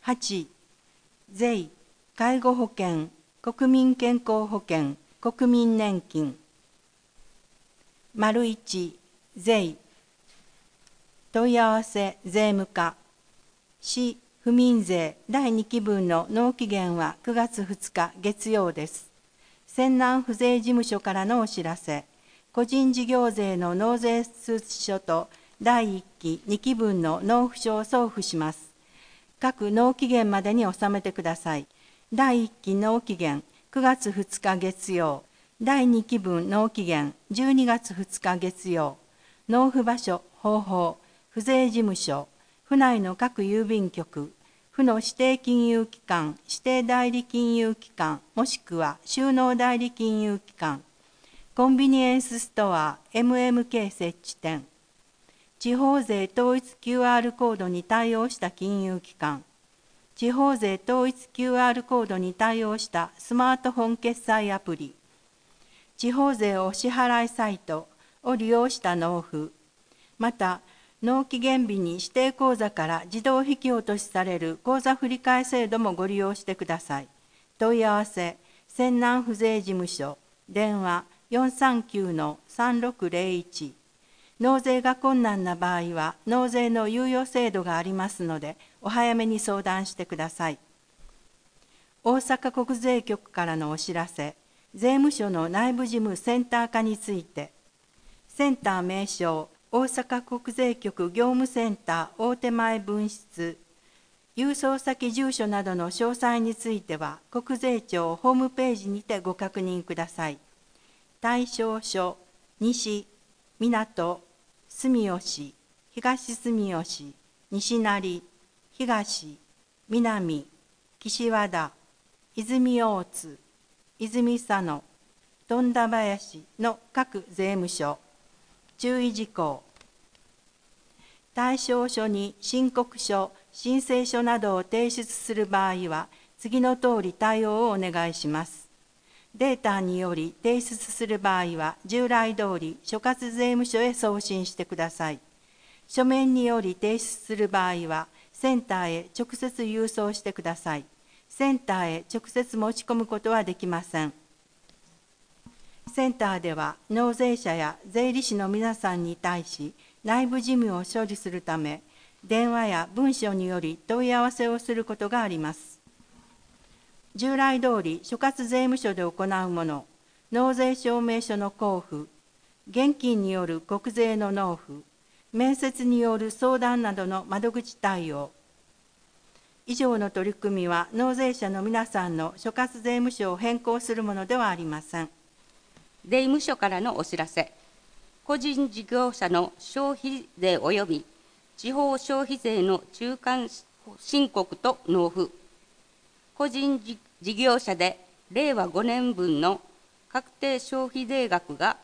8、税、介護保険、国民健康保険、国民年金。丸1、税、問い合わせ税務課。市府民税第2期分の納期限は9月2日月曜です。泉南府税事務所からのお知らせ。個人事業税の納税通知書と第1期2期分の納付書を送付します。各納期限までに納めてください。第1期納期限9月2日月曜。第2期分納期限12月2日月曜。納付場所、方法、府税事務所、府内の各郵便局、府の指定金融機関、指定代理金融機関、もしくは収納代理金融機関、コンビニエンスストア、MMK 設置店、地方税統一 QR コードに対応した金融機関、地方税統一 QR コードに対応したスマートフォン決済アプリ、地方税お支払いサイトを利用した納付、また、納期限日に指定口座から自動引き落としされる口座振替制度もご利用してください。問い合わせ、泉南府税事務所、電話439-3601。納税が困難な場合は、納税の猶予制度がありますので、お早めに相談してください。大阪国税局からのお知らせ、税務署の内部事務センター化について、センター名称、大阪国税局業務センター大手前分室、郵送先住所などの詳細については、国税庁ホームページにてご確認ください。対象所、西、港、住吉、東住吉、西成、東、南、岸和田、泉大津、泉佐野、富田林の各税務署。注意事項。対象書に申告書、申請書などを提出する場合は、次のとおり対応をお願いします。データにより提出する場合は、従来通り所轄税務署へ送信してください。書面により提出する場合は、センターへ直接郵送してください。センターへ直接持ち込むことはできません。センターでは納税者や税理士の皆さんに対し内部事務を処理するため、電話や文書により問い合わせをすることがあります。従来通り所轄税務署で行うもの、納税証明書の交付、現金による国税の納付、面接による相談などの窓口対応。以上の取り組みは納税者の皆さんの所轄税務署を変更するものではありません。 税務署からのお知らせ。個人事業者の消費税及び地方消費税の中間申告と納付。個人事業者で令和5年分の確定消費税額が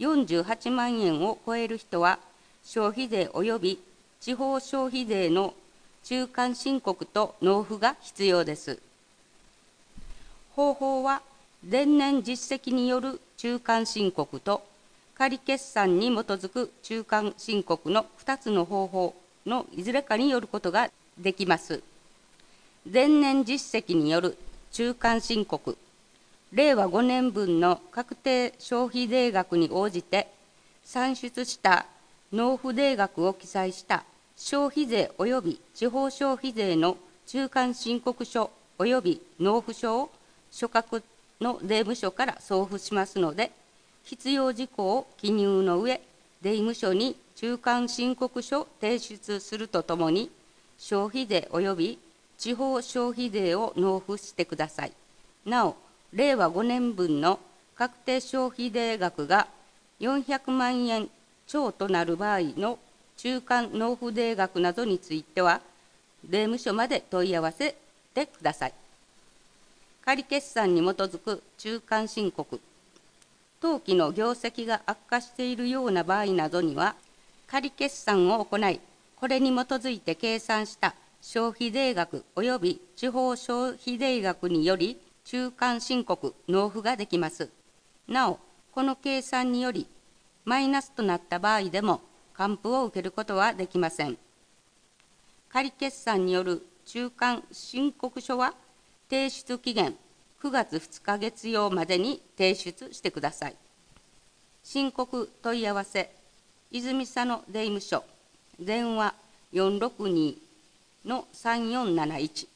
48万円を超える人は、消費税及び地方消費税の中間申告と納付が必要です。方法は、前年実績による中間申告と仮決算に基づく中間申告の2つの方法のいずれかによることができます。前年実績による中間申告、令和5年分の確定消費税額に応じて算出した納付税額を記載した消費税及び地方消費税の中間申告書及び納付書を所轄の税務署から送付しますので、必要事項を記入の上、税務署に中間申告書を提出するとともに、消費税及び地方消費税を納付してください。なお、令和5年分の確定消費税額が400万円超となる場合の中間納付税額などについては、税務署まで問い合わせてください。仮決算に基づく中間申告、当期の業績が悪化しているような場合などには、仮決算を行い、これに基づいて計算した消費税額及び地方消費税額により、中間申告・納付ができます。なお、この計算により、マイナスとなった場合でも、還付を受けることはできません。仮決算による中間申告書は提出期限9月2日月曜までに提出してください。申告問い合わせ、泉佐野税務署、電話462-3471